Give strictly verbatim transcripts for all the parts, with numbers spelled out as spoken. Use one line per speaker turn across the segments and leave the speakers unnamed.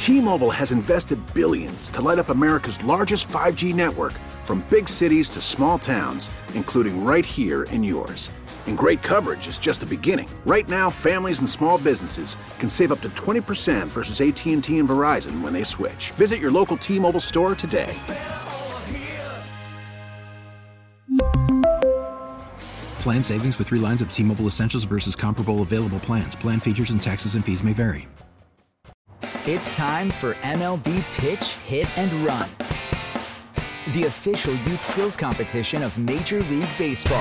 T-Mobile has invested billions to light up America's largest five G network, from big cities to small towns, including right here in yours. And great coverage is just the beginning. Right now, families and small businesses can save up to twenty percent versus A T and T and Verizon when they switch. Visit your local T-Mobile store today.
Plan savings with three lines of T-Mobile Essentials versus comparable available plans. Plan features and taxes and fees may vary.
It's time for M L B Pitch, Hit, and Run, the official youth skills competition of Major League Baseball.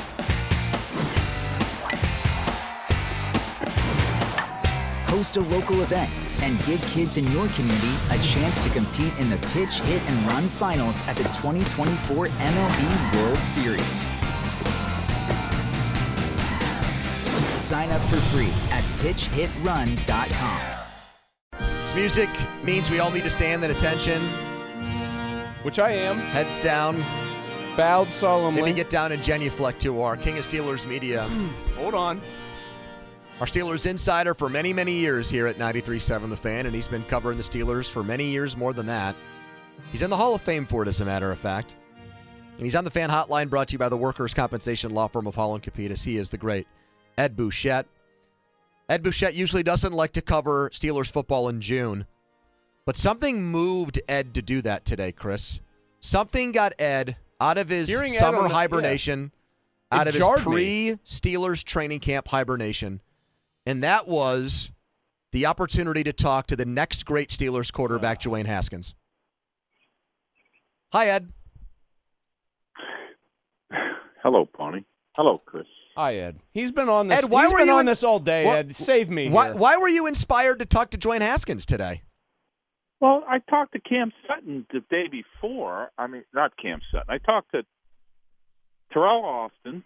Host a local event and give kids in your community a chance to compete in the Pitch, Hit, and Run finals at the twenty twenty-four M L B World Series. Sign up for free at pitch hit run dot com.
This music means we all need to stand at attention.
Which I am.
Heads down.
Bowed solemnly.
Maybe get down and genuflect to our King of Steelers Media.
Hold on.
Our Steelers insider for many, many years here at ninety-three point seven The Fan, and he's been covering the Steelers for many years more than that. He's in the Hall of Fame for it, as a matter of fact. And he's on the Fan Hotline, brought to you by the Workers' Compensation Law Firm of Holland Capitas. He is the great Ed Bouchette. Ed Bouchette usually doesn't like to cover Steelers football in June, but something moved Ed to do that today, Chris. Something got Ed out of his
Hearing
summer
the,
hibernation,
yeah.
out of
jarred
his pre-Steelers training camp hibernation, and that was the opportunity to talk to the next great Steelers quarterback, Dwayne Haskins. Hi, Ed.
Hello, Pony. Hello, Chris.
Hi, Ed. He's been on this.
Ed, why
he's
were
been
you
on
in,
this all day,
wh-
Ed. Save me.
Why,
here.
why were you inspired to talk to Dwayne Haskins today?
Well, I talked to Cam Sutton the day before. I mean, not Cam Sutton. I talked to Terrell Austin,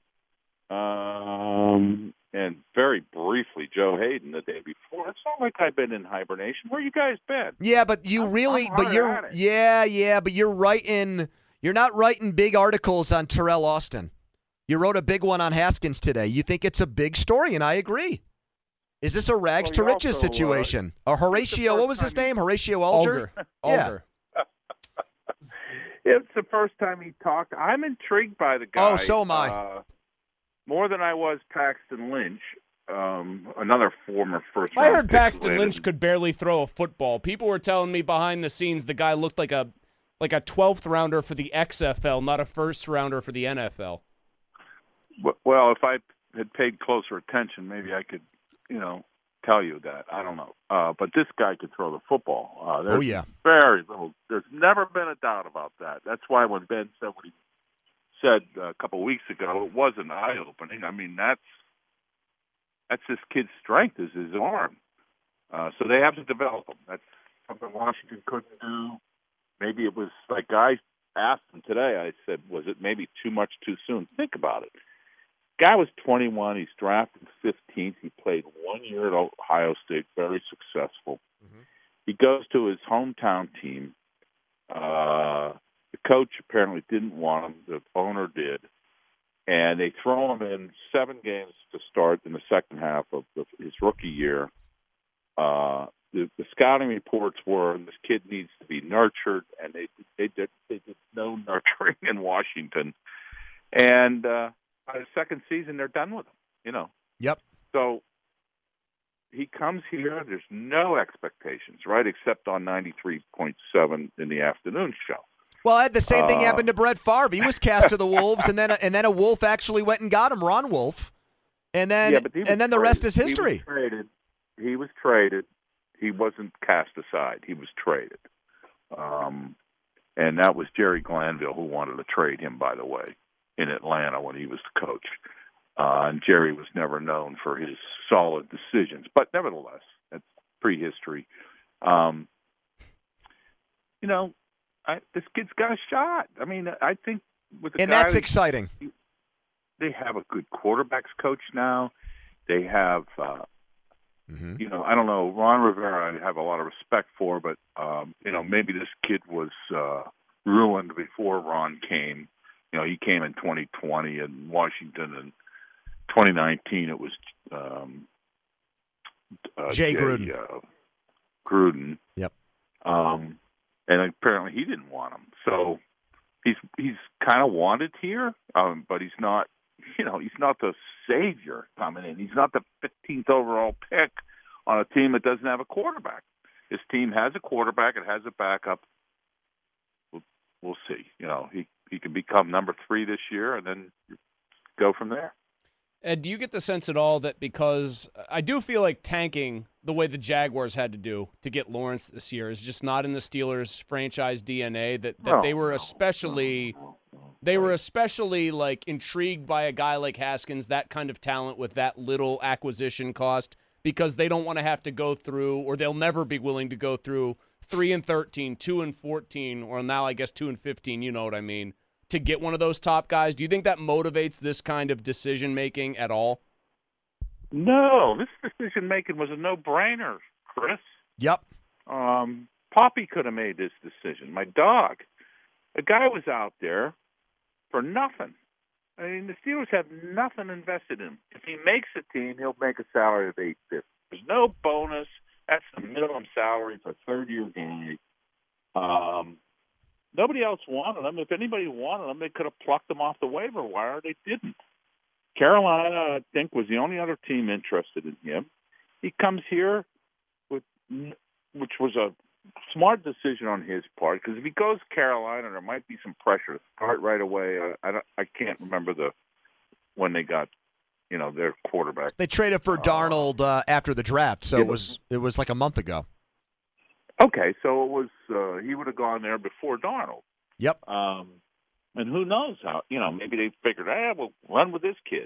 um, and very briefly Joe Hayden the day before. It's not like I've been in hibernation. Where you guys been?
Yeah, but you
I'm,
really,
I'm
but you're, yeah, yeah, but you're writing. You're not writing big articles on Terrell Austin. You wrote a big one on Haskins today. You think it's a big story, and I agree. Is this a rags
well,
to riches
also,
situation?
Uh,
or Horatio, what was his name? Horatio Alger?
Alger.
Yeah.
Alger.
It's the first time he talked. I'm intrigued by the guy.
Oh, so am I.
Uh, more than I was Paxton Lynch, um, another former first
I
round
heard
pick
Paxton
landed.
Lynch could barely throw a football. People were telling me behind the scenes the guy looked like a like a twelfth rounder for the X F L, not a first rounder for the N F L.
Well, if I had paid closer attention, maybe I could, you know, tell you that. I don't know. Uh, but this guy could throw the football. Uh, there's
Oh, yeah.
very little. There's never been a doubt about that. That's why when Ben said what he said a couple of weeks ago, it wasn't eye-opening. I mean, that's that's this kid's strength is his arm. Uh, so they have to develop him. That's something Washington couldn't do. Maybe it was like I asked him today. I said, was it maybe too much too soon? Think about it. Guy was twenty-one. He's drafted fifteenth. He played one year at Ohio State, very successful. Mm-hmm. He goes to his hometown team. Uh, the coach apparently didn't want him. The owner did. And they throw him in seven games to start in the second half of the, his rookie year. Uh, the, the scouting reports were this kid needs to be nurtured, and they, they, did, they did no nurturing in Washington. And uh, by the second season, they're done with him, you know.
Yep.
So he comes here. There's no expectations, right, except on ninety-three point seven in the afternoon show.
Well, Ed, the same thing
uh,
happened to Brett Favre. He was cast to the Wolves, and then a, and then a Wolf actually went and got him, Ron Wolf, and then
yeah, but he was
and then the
traded.
rest is history.
He was traded. He was traded. He wasn't cast aside. He was traded. Um, and that was Jerry Glanville who wanted to trade him, by the way, in Atlanta when he was the coach. Uh, and Jerry was never known for his solid decisions. But nevertheless, that's prehistory. Um, you know, I, this kid's got a shot. I mean, I think with the
And
guy
that's exciting.
They have a good quarterbacks coach now. They have uh,
Mm-hmm.
You know, I don't know. Ron Rivera, I have a lot of respect for, but um, you know, maybe this kid was uh, ruined before Ron came. You know, he came in twenty twenty in Washington, and twenty nineteen it was um, uh,
Jay Gruden.
Uh, Gruden, Um, and apparently he didn't want him. So he's he's kind of wanted here, um, but he's not. You know, he's not the savior coming in. He's not the fifteenth overall pick on a team that doesn't have a quarterback. His team has a quarterback. It has a backup. We'll, we'll see. You know, he he can become number three this year, and then go from there.
Ed, do you get the sense at all that because I do feel like tanking the way the Jaguars had to do to get Lawrence this year is just not in the Steelers franchise D N A, that, that
No,
they were
no,
especially
no, no, no.
they were especially like intrigued by a guy like Haskins, that kind of talent with that little acquisition cost, because they don't want to have to go through, or they'll never be willing to go through three and thirteen, two and fourteen, or now I guess two and fifteen, you know what I mean, to get one of those top guys. Do you think that motivates this kind of decision-making at all?
No, this decision-making was a no-brainer, Chris.
Yep.
Um, Poppy could have made this decision. My dog. A guy was out there for nothing. I mean, the Steelers have nothing invested in him. If he makes a team, he'll make a salary of eight fifty. There's no bonus. That's the minimum salary for a third-year guy. Um, nobody else wanted him. If anybody wanted him, they could have plucked him off the waiver wire. They didn't. Carolina, I think, was the only other team interested in him. He comes here, with, which was a smart decision on his part, because if he goes to Carolina, there might be some pressure to start right away. I, I, don't, I can't remember the when they got, you know, their quarterback.
They traded for Darnold uh, after the draft, so
yeah.
it was it was like a month ago.
Okay, so it was uh, he would have gone there before Darnold.
Yep.
Um, and who knows how, you know, maybe they figured, ah, we'll run with this kid.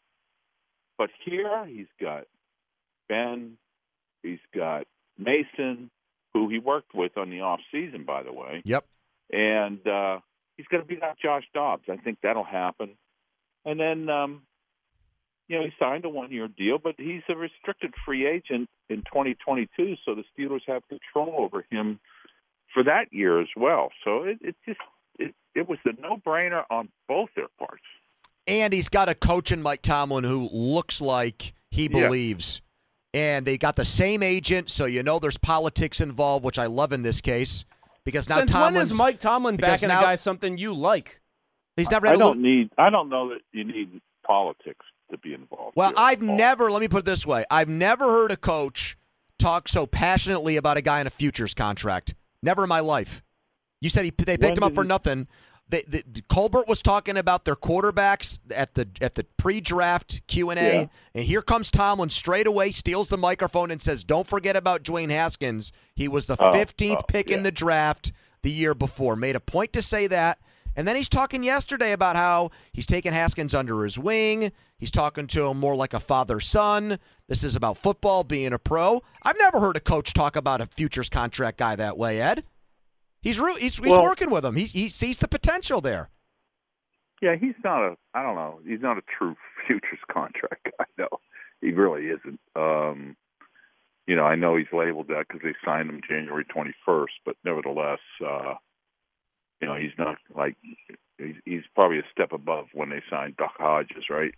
But here he's got Ben, he's got Mason, who he worked with on the off season, by the way.
Yep.
And uh, he's going to beat out Josh Dobbs. I think that'll happen. And then, um, you know, he signed a one-year deal, but he's a restricted free agent in twenty twenty-two, so the Steelers have control over him for that year as well. So it, it just it, it was a no-brainer on both their parts.
And he's got a coach in Mike Tomlin who looks like he believes. Yeah. And they got the same agent, so you know there's politics involved, which I love in this case. Because now
Since
Tomlin's,
when is Mike Tomlin backing
now,
a guy something you like?
He's never
I
had a
don't
little,
need. I don't know that you need politics to be involved.
Well,
here.
I've never. Let me put it this way: I've never heard a coach talk so passionately about a guy in a futures contract. Never in my life. You said he, they picked
When
him up
did
for
he-
nothing. They, the, Colbert was talking about their quarterbacks at the at the pre-draft Q and A,
Yeah.
and here comes Tomlin straight away, steals the microphone, and says, "Don't forget about Dwayne Haskins. He was the
Oh,
fifteenth
oh,
pick in
yeah.
the draft the year before." Made a point to say that, and then he's talking yesterday about how he's taking Haskins under his wing. He's talking to him more like a father-son. This is about football, being a pro. I've never heard a coach talk about a futures contract guy that way, Ed. He's re- he's, he's
Well-
working with him. He he sees the potential there.
Yeah, he's not a. I don't know. He's not a true futures contract guy. No, he really isn't. Um, you know, I know he's labeled that because they signed him January twenty-first, but nevertheless, uh, you know, he's not like he's, he's probably a step above when they signed Duck Hodges, right?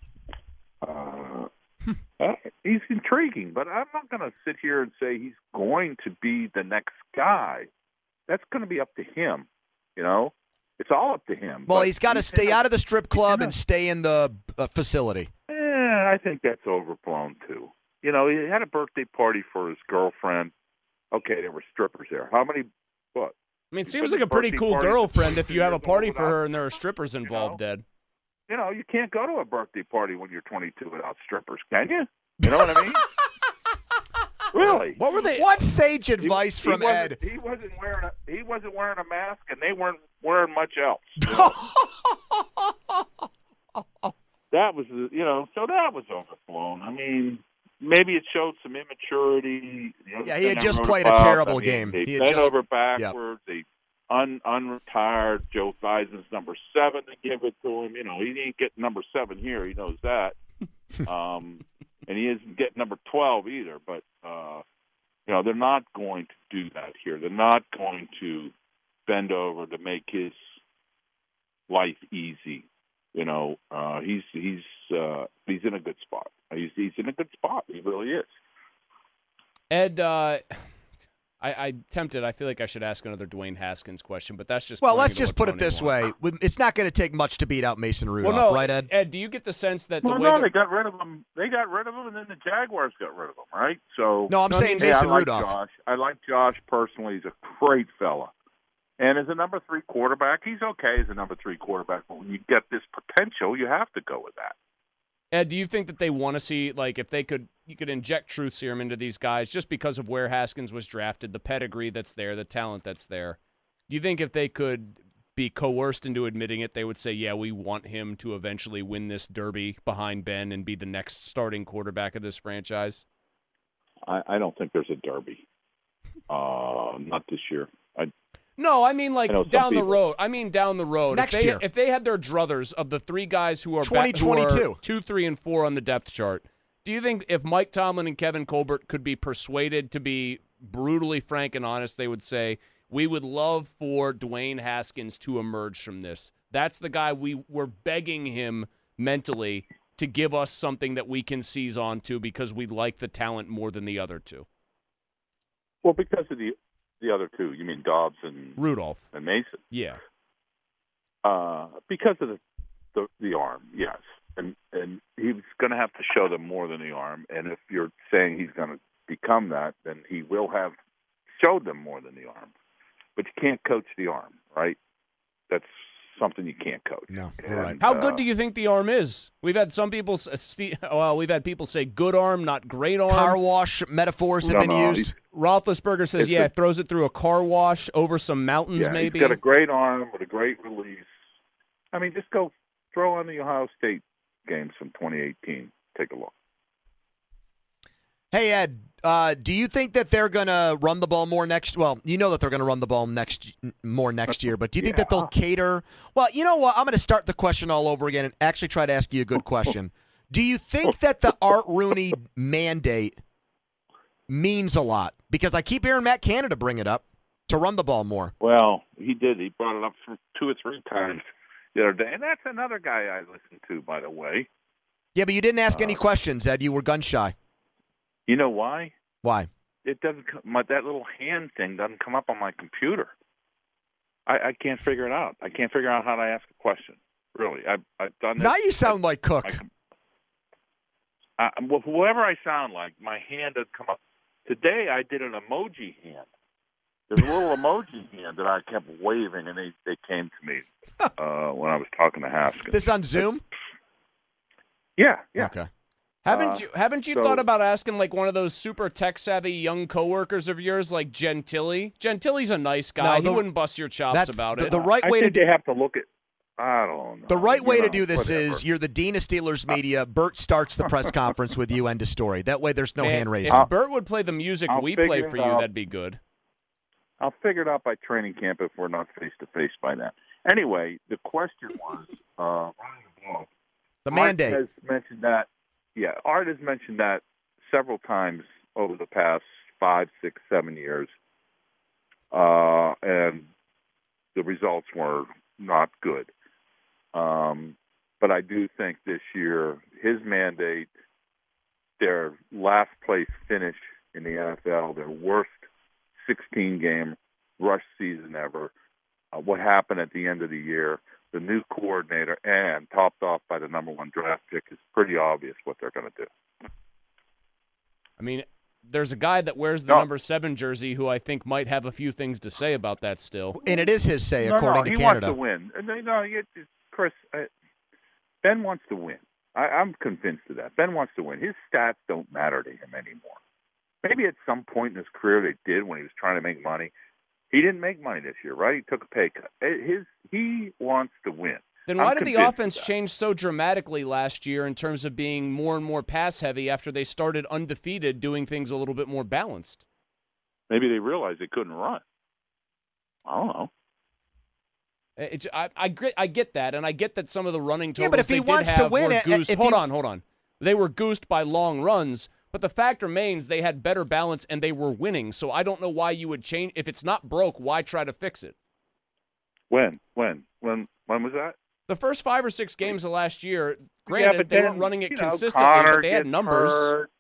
Uh, uh, he's intriguing, but I'm not going to sit here and say he's going to be the next guy. That's going to be up to him, you know. It's all up to him.
Well,
But
he's got to
he's
stay
in a-
out of the strip club
in a-
and stay in the uh, facility.
Eh, I think that's overblown too. You know, he had a birthday party for his girlfriend. Okay, there were strippers there. How many? What?
I mean, it
But
seems
the
like a pretty
birthday
cool
party
girlfriend
is
if you have a
twenty-two years
party
old
for her
without-
and there are strippers involved, Ed.
You know, you can't go to a birthday party when you're twenty-two without strippers, can you? You know what I mean? Really?
What were they?
What sage
He-
advice
he
from
wasn't-
Ed?
He wasn't wearing a he wasn't wearing a mask, and they weren't wearing much else. You know? That was, the- you know, so that was overblown. I mean, maybe it showed some immaturity. You know,
Yeah, he had
they
just
wrote
played a
about-
terrible
I mean,
game.
They
He had
bent
just-
over backwards. They un unretired Joe Theismann's number seven to give it to him. You know, he didn't get number seven here. He knows that. um, and he isn't getting number twelve either. But uh, you know, they're not going to do that here. They're not going to bend over to make his life easy. You know, uh, he's he's uh, he's in a good spot. He's he's in a good spot. He really is.
Ed, uh, I, I tempted. I feel like I should ask another Dwayne Haskins question, but that's just
Well,
pointing
let's
to
just
what
put it
Tony
this
wants.
way: it's not going to take much to beat out Mason Rudolph,
Well, no,
right, Ed?
Ed, do you get the sense that the
Well,
way
no,
that,
they got rid of him. They got rid of him, and then the Jaguars got rid of him, right? So
No, I'm
No,
saying
hey, I
Mason
like
Rudolph.
Josh. I like Josh personally. He's a great fella. And as a number three quarterback, he's okay as a number three quarterback. But when you get this potential, you have to go with that.
Ed, do you think that they want to see, like, if they could, you could inject truth serum into these guys just because of where Haskins was drafted, the pedigree that's there, the talent that's there? Do you think if they could be coerced into admitting it, they would say, yeah, we want him to eventually win this derby behind Ben and be the next starting quarterback of this franchise?
I, I don't think there's a derby. Uh, not this year. I,
No, I mean like
I know some
down the
people.
road. I mean down the road.
Next
if they,
year.
If they had their druthers of the three guys who are, ba-
twenty twenty-two.
who are two, three, and four on the depth chart, do you think if Mike Tomlin and Kevin Colbert could be persuaded to be brutally frank and honest, they would say, we would love for Dwayne Haskins to emerge from this. That's the guy we were begging him mentally to give us something that we can seize on to because we like the talent more than the other two.
well, because of the the other two, you mean Dobbs and,
Rudolph.
and Mason.
Yeah.
Uh, because of the, the the arm, yes, and and he's going to have to show them more than the arm. And if you're saying he's going to become that, then he will have showed them more than the arm. But you can't coach the arm, right? That's something you can't coach.
No,
And,
you're right.
How
uh,
good do you think the arm is? We've had some people, s- Steve, well, we've had people say good arm, not great arm.
Car wash metaphors have
No,
been
no,
used.
Roethlisberger says,
It's
yeah,
a-
throws it through a car wash over some mountains,
Yeah,
maybe.
he's got a great arm with a great release. I mean, just go throw on the Ohio State games from twenty eighteen. Take a look.
Hey, Ed, uh, do you think that they're going to run the ball more next? Well, you know that they're going to run the ball next more next year, but do you think that they'll cater? Well, you know what? I'm going to start the question all over again and actually try to ask you a good question. Do you think that the Art Rooney mandate means a lot? Because I keep hearing Matt Canada bring it up to run the ball more.
Well, he did. He brought it up for two or three times the other day, and that's another guy I listened to, by the way.
Yeah, but you didn't ask any
Uh,
questions, Ed. You were gun shy.
You know why?
Why?
It doesn't. co- My, that little hand thing doesn't come up on my computer. I, I can't figure it out. I can't figure out how to ask a question. Really, I've I've done this.
Now you sound like Cook.
I, I, well, whoever I sound like, my hand doesn't come up. Today I did an emoji hand. There's a little emoji hand that I kept waving, and they, they came to me uh, when I was talking to Haskins.
This on Zoom?
Yeah, yeah.
Okay.
Haven't
Uh,
you haven't you
so-
thought about asking like one of those super tech savvy young coworkers of yours, like Gentili? Gentili's a nice guy.
No, the-
he wouldn't bust your chops
That's
about
the,
it.
the right
I
way to
think
do
they have to look at. I don't know.
The right
You
way to
know,
do this
whatever.
is you're the dean of Steelers media. Bert starts the press conference with you. End of story. That way, there's no
Man,
hand raising.
If Bert would play the music
I'll
we play
figure
for
it
you,
out.
that'd be good.
I'll figure it out by training camp if we're not face to face by then. Anyway, the question was uh, running the ball.
The
Art
mandate.
has mentioned that. Yeah, Art has mentioned that several times over the past five, six, seven years, uh, and the results were not good. Um, but I do think this year his mandate, their last place finish in the N F L, their worst sixteen-game rush season ever, uh, what happened at the end of the year, the new coordinator, and topped off by the number one draft pick, is pretty obvious what they're going to do.
I mean, there's a guy that wears the
No.
number seven jersey who I think might have a few things to say about that still.
And it is his say,
no,
according
no,
to
he
Canada.
wants to win. And, you know, you- Chris, uh, Ben wants to win. I, I'm convinced of that. Ben wants to win. His stats don't matter to him anymore. Maybe at some point in his career they did when he was trying to make money. He didn't make money this year, right? He took a pay cut. Uh, His He wants to win.
Then why
I'm
did the
convinced of
offense
that.
change so dramatically last year in terms of being more and more pass heavy after they started undefeated, doing things a little bit more balanced?
Maybe they realized they couldn't run. I don't know.
It's, I, I, get- I get that, and I get that some of the running totals
Yeah, but if
they
he
did
wants to
have
win
were
it-
goosed.
if
Hold
he-
on, hold on. They were goosed by long runs, but the fact remains they had better balance and they were winning. So I don't know why you would change. If it's not broke, why try to fix it?
When? When? When? When was that?
The first five or six games of last year,
Yeah,
granted,
but
they
then,
weren't running it
you know,
consistently,
Connor
but they had
gets
numbers.
hurt.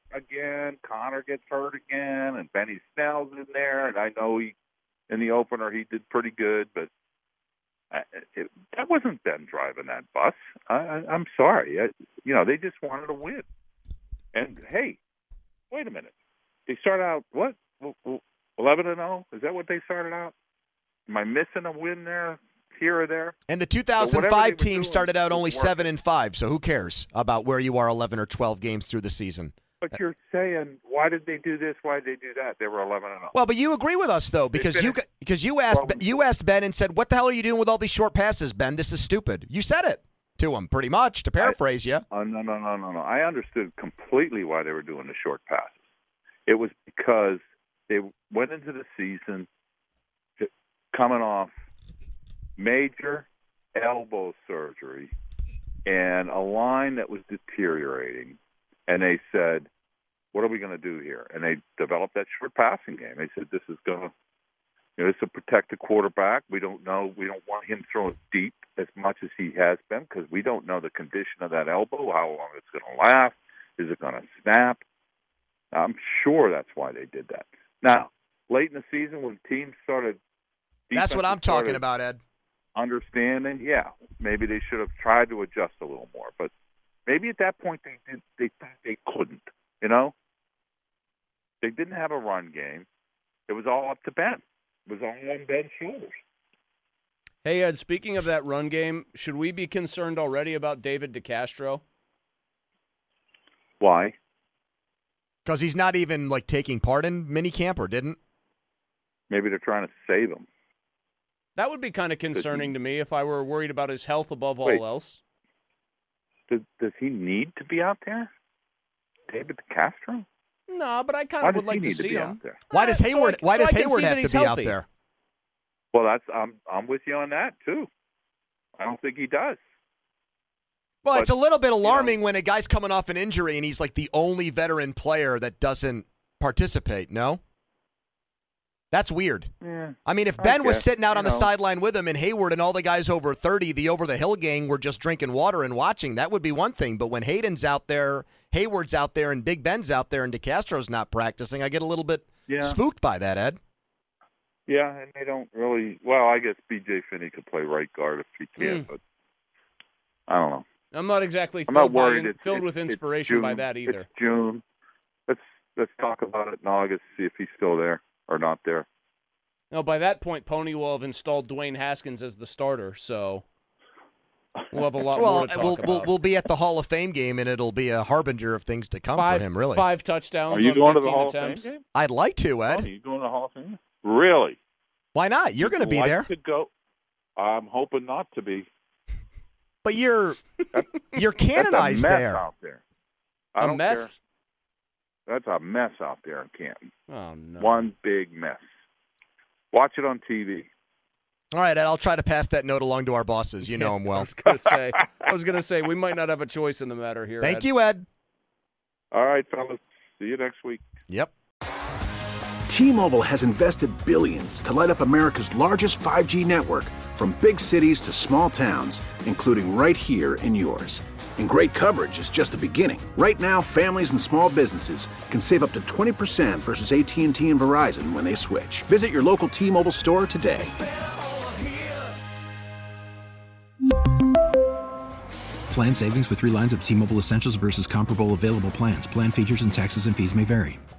again. Connor gets hurt again, and Benny Snell's in there. And I know he, in the opener, he did pretty good, but I, it, that wasn't Ben driving that bus. I, I, I'm sorry. I, you know, they just wanted to win. And hey, wait a minute. They started out what? eleven and oh? Is that what they started out? Am I missing a win there, here or there?
And the two thousand five so team started out only seven and five. So who cares about where you are eleven or twelve games through the season?
But you're saying, why did they do this? Why did they do that? They were eleven and oh.
Well, but you agree with us though, because you because you asked well, you asked Ben and said, "What the hell are you doing with all these short passes, Ben? This is stupid." You said it to him, pretty much, to paraphrase I, you.
Oh no, no, no, no, no! I understood completely why they were doing the short passes. It was because they went into the season coming off major elbow surgery and a line that was deteriorating. And they said, what are we going to do here? And they developed that short passing game. They said, this is going to, you know, this will protect the quarterback. We don't know. We don't want him throwing deep as much as he has been because we don't know the condition of that elbow, how long it's going to last. Is it going to snap? I'm sure that's why they did that. Now, late in the season when teams started,
that's what I'm talking about, Ed.
Understanding, yeah, maybe they should have tried to adjust a little more, but maybe at that point they did. They they couldn't. You know, they didn't have a run game. It was all up to Ben. It was all on Ben's shoulders.
Hey Ed, speaking of that run game, should we be concerned already about David DeCastro?
Why?
Because he's not even like taking part in minicamp, or didn't.
Maybe they're trying to save him.
That would be kind of concerning to me if I were worried about his health above all
Wait.
else.
Does, does he need to be out there? David DeCastro?
No, but I kind of would like to see
to
him.
Why does Hayward?
So I,
why
so
does Hayward have to be
healthy.
out there?
Well, that's I'm I'm with you on that too. I don't think he does.
Well,
but,
it's a little bit alarming
you know,
when a guy's coming off an injury and he's like the only veteran player that doesn't participate. No. That's weird.
Yeah,
I mean, if Ben
I
was
guess,
sitting out on
know.
the sideline with him and Hayward and all the guys over thirty, the over-the-hill gang, were just drinking water and watching, that would be one thing. But when Hayden's out there, Hayward's out there, and Big Ben's out there, and DeCastro's not practicing, I get a little bit
yeah.
spooked by that, Ed.
Yeah, and they don't really – well, I guess B J Finney could play right guard if he can, mm. but I don't know.
I'm not exactly
I'm
filled,
not worried.
by,
It's,
filled
it's,
with inspiration
it's
by that either.
It's June. Let's, let's talk about it in August, see if he's still there or not there.
No, by that point, Pony will have installed Dwayne Haskins as the starter, so we'll have a lot
well,
more to talk
we'll,
about.
We'll, we'll be at the Hall of Fame game, and it'll be a harbinger of things to come
five,
for him, really.
Five touchdowns
Are you
on
going to the
fifteen
Hall
attempts.
of Fame game?
I'd like to, Ed.
Oh, you going to the Hall of Fame? Really?
Why not? You're going to be
like
there.
To go. I'm hoping not to be.
But you're you're canonized
That's a mess
there.
Out there. I
a
don't
mess?
Care. That's a mess out there in Canton.
Oh, no.
One big mess. Watch it on T V.
All right, Ed, I'll try to pass that note along to our bosses. You know them well.
I was going to say, I was going to say, we might not have a choice in the matter here.
Thank
Ed.
you, Ed.
All right, fellas. See you next week.
Yep.
T-Mobile has invested billions to light up America's largest five G network, from big cities to small towns, including right here in yours. And great coverage is just the beginning. Right now, families and small businesses can save up to twenty percent versus A T and T and Verizon when they switch. Visit your local T-Mobile store today.
Plan savings with three lines of T-Mobile Essentials versus comparable available plans. Plan features and taxes and fees may vary.